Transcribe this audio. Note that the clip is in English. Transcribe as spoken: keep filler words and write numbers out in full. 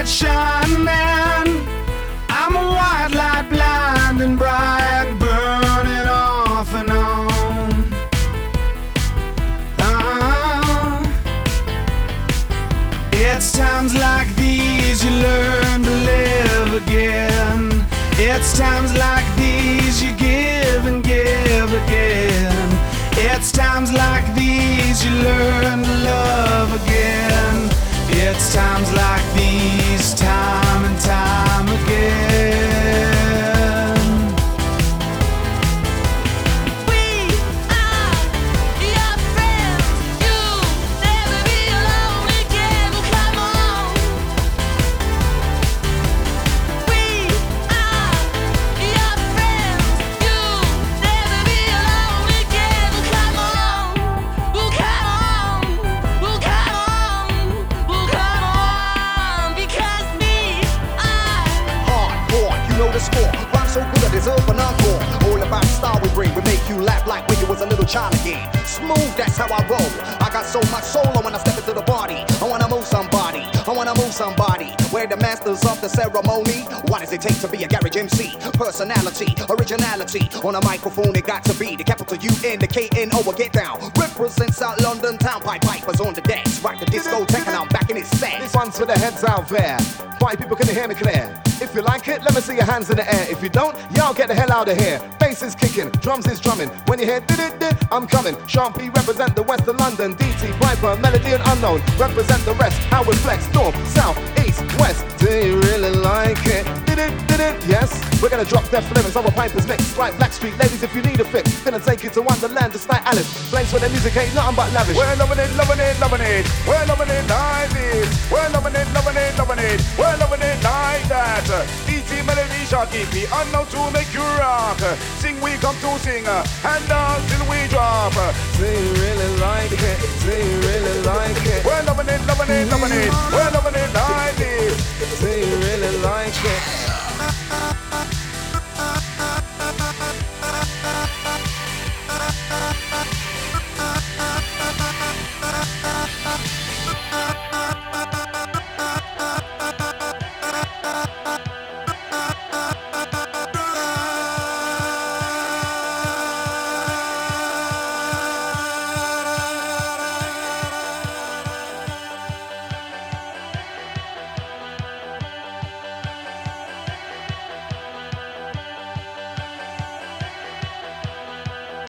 light shining. I'm a white light, blind and bright, burning off and on. Uh, it's times like these you learn to live again. It's times like these you give and give again. It's times like these you learn to love again. It's times like these, time and time again. We are your friends. You'll never be alone again. Well, come on. We are your friends. You'll never be alone again. Well, come on. Well, come on. Well, come on. Well, come on. Because we are Hardcore, you know the score. Rhyme so good I deserve an encore. All about style we bring. We make you laugh like when you was a little child again. Smooth, that's how I roll. I got so much soul when I step into the party. I wanna move somebody. I wanna move somebody. We're the masters of the ceremony. What does it take to be a garage M C? Personality, originality. On a microphone it got to be the capital U N, the K N O. I get down. Represent South London town. Pipe pipers on the decks. Rock the discotheque and I'm back in its set. This one's for the heads out there. Party people, can you hear me clear? If you like it, let me see your hands in the air. If you don't, y'all get the hell out of here. Bass is kicking, drums is drumming. When you hear did-it-did, I'm coming. Sean P represent the west of London. D T, Piper, Melody and Unknown represent the rest. Howard Flex, North, South, East, West. Do you really like it? Did-it, did-it, yes. We're gonna drop death lyrics on our Pipers mix. Right, Blackstreet, ladies, if you need a fix. Gonna take you to Wonderland, just like Alice. Place where the music ain't nothing but lavish. We're loving it, loving it, loving it. We're loving it like this. We're loving it, loving it, loving it. We're loving it like that. D T Melody Sharky P, and now to make you rock. Sing we come to sing, and dance till we drop. Do you really like it? Do you